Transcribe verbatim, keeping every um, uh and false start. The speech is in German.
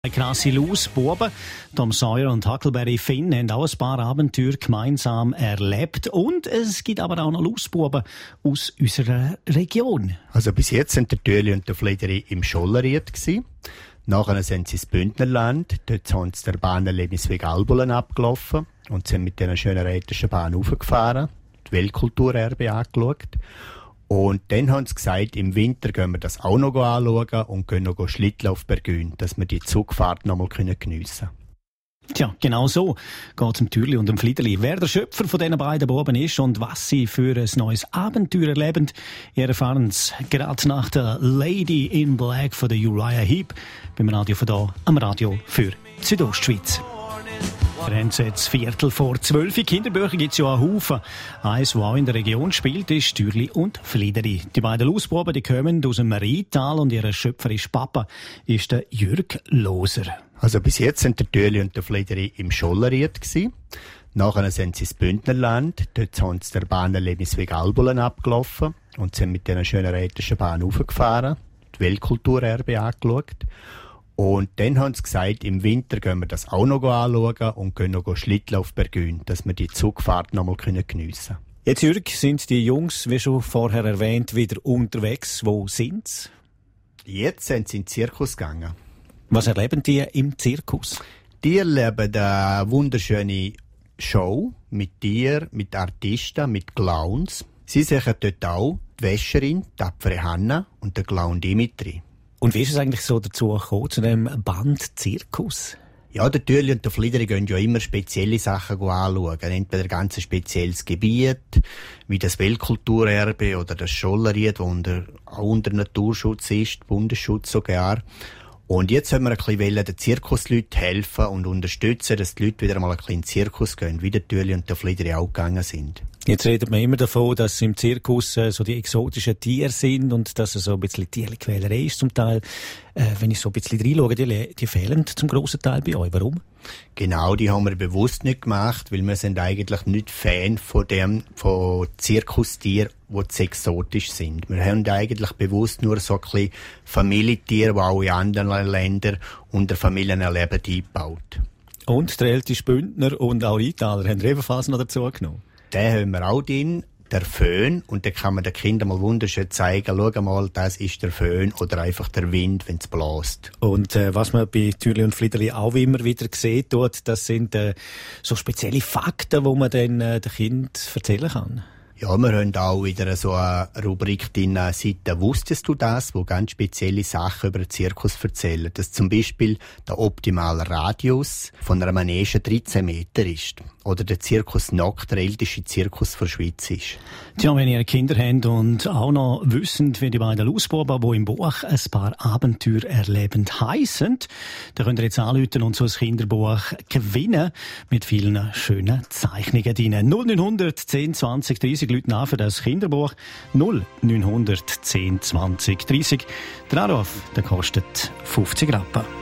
Krasse Lausbuben. Tom Sawyer und Huckleberry Finn haben auch ein paar Abenteuer gemeinsam erlebt. Und es gibt aber auch noch Lausbuben aus unserer Region. Also bis jetzt sind der Töli und der Flederi im Scholleried gsi. Nachher sind sie ins Bündnerland. Dort haben sie der Bahn Lebensweg Albulen abgelaufen und sind mit dieser schönen rätischen Bahn raufgefahren, die Weltkulturerbe angeschaut. Und dann haben sie gesagt, im Winter gehen wir das auch noch anschauen und gehen noch Schlitteln auf Bergün, dass wir die Zugfahrt noch mal geniessen können. Tja, genau so geht es um Türli und um Fliederli. Wer der Schöpfer von diesen beiden Buben ist und was sie für ein neues Abenteuer erleben, ihr erfahren es gerade nach der Lady in Black von der Uriah Heep beim Radio von da am Radio für Südostschweiz. Wir haben jetzt Viertel vor zwölf. Kinderbücher gibt es ja einen Haufen. Eins, das auch in der Region spielt, ist Türli und Fliederi. Die beiden Lausbuben, die kommen aus dem Rheintal und ihr Schöpfer ist Papa, ist der Jürg Loser. Also bis jetzt sind der Töli und der Fliederi im Scholleried gsi. Nachher sind sie ins Bündnerland. Dort haben sie der Bahn Lebensweg Albulen abgelaufen und sind mit dieser schönen rätischen Bahn raufgefahren, die Weltkulturerbe angeschaut. Und dann haben sie gesagt, im Winter gehen wir das auch noch anschauen und gehen noch Schlitteln auf Bergün, dass wir die Zugfahrt noch mal geniessen können. Jetzt, Jürg, sind die Jungs, wie schon vorher erwähnt, wieder unterwegs. Wo sind sie? Jetzt sind sie in den Zirkus gegangen. Was erleben die im Zirkus? Die erleben eine wunderschöne Show mit Tieren, mit Artisten, mit Clowns. Sie sehen dort auch die Wäscherin, die tapfere Hanna und der Clown Dimitri. Und wie ist es eigentlich so dazu gekommen, zu dem Band Zirkus? Ja, der Türli und der Fliederi gehen ja immer spezielle Sachen anschauen. Entweder ein ganz spezielles Gebiet, wie das Weltkulturerbe oder das Scholleried, das unter, auch unter Naturschutz ist, Bundesschutz sogar. Und jetzt wollen wir ein bisschen den Zirkusleuten helfen und unterstützen, dass die Leute wieder mal ein bisschen in den Zirkus gehen, wie der Türli und der Fliederi auch gegangen sind. Jetzt redet man immer davon, dass im Zirkus äh, so die exotischen Tiere sind und dass es so ein bisschen Tierquälerei ist zum Teil. Äh, wenn ich so ein bisschen reinschaue, die, die fehlen zum grossen Teil bei euch. Warum? Genau, die haben wir bewusst nicht gemacht, weil wir sind eigentlich nicht Fan von dem, von Zirkustieren, die zu exotisch sind. Wir haben eigentlich bewusst nur so ein bisschen Familientiere, die auch in anderen Ländern unter Familienerleben eingebaut. Und der älteste Bündner und auch Rheintaler haben ebenfalls noch dazu genommen. Den haben wir auch drin, der Föhn, und dann kann man den Kindern mal wunderschön zeigen, schau mal, das ist der Föhn oder einfach der Wind, wenn es bläst. Und äh, was man bei Türli und Fliederli auch immer wieder sehen tut, das sind äh, so spezielle Fakten, die man dann äh, den Kindern erzählen kann. Ja, wir haben auch wieder so eine Rubrik drin, Seite «Wusstest du das?», wo ganz spezielle Sachen über den Zirkus erzählen. Dass zum Beispiel der optimale Radius von einer Manege dreizehn Meter ist. Oder der Zirkus Nock der älteste Zirkus der Schweiz ist. Tja, wenn ihr Kinder habt und auch noch wissen, wie die beiden Lausbuben, die im Buch ein paar Abenteuer erleben heissen, dann könnt ihr jetzt anrufen und so ein Kinderbuch gewinnen mit vielen schönen Zeichnungen drin. null neunhundert zehn zwanzig dreissig Leute an für das Kinderbuch. null neunhundert zehn zwanzig dreissig. Der Anruf, der kostet fünfzig Rappen.